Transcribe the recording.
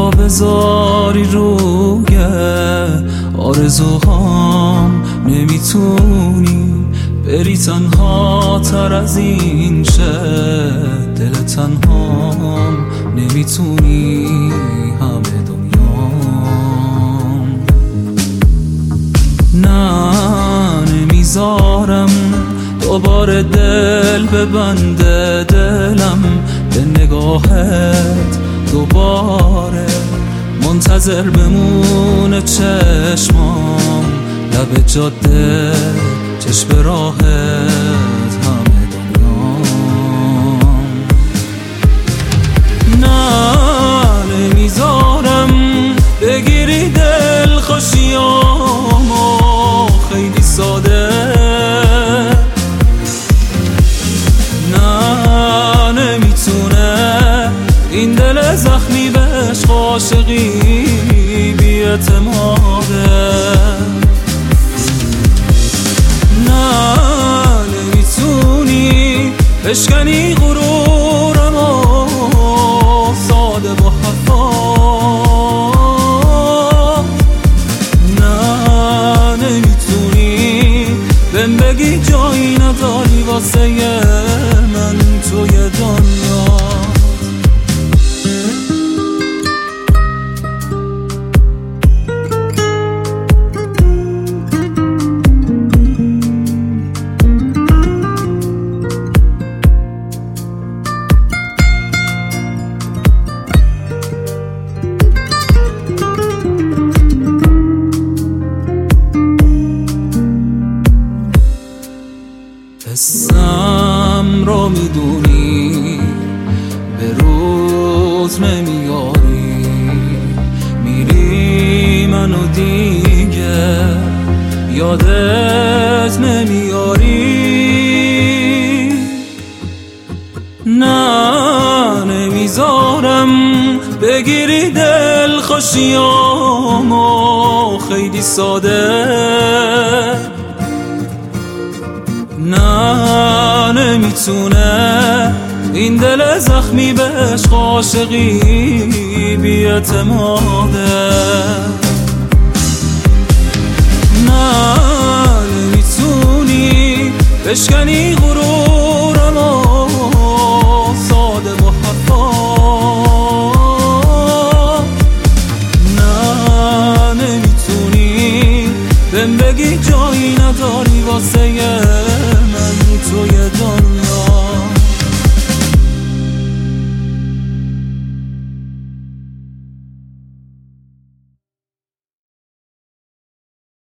پا بذاری روی آرزوهام، نمیتونی بری تنها تر از این شه. دل تنهام نمیتونی همه دنیام. نه نمیذارم دوباره دل ببنده دلم به نگاهت، دوباره منتظر بمونه چشمام لب جاده، چشم راهت همه دنیام. نه نمیذارم بگیری دل خوشیامو خیلی ساده. نه نمیتونه این دل زخمی به عشق عاشقی بی اعتماده. نه نمیتونی بشکنی غرورمو ساده با حرفات. نه نمیتونی بهم بگی جایی نداری واسه من توی دنیا. حسم رو میدونی به روز نمیاری، میری منو دیگه یادت نمیاری. نه نمیذارم بگیری دل خوشیامو خیلی ساده. نه نمیتونه این دل زخمی به عشق عاشقی بی اعتماده. نه نمیتونی بشکنی غرورمو ساده با حرفات.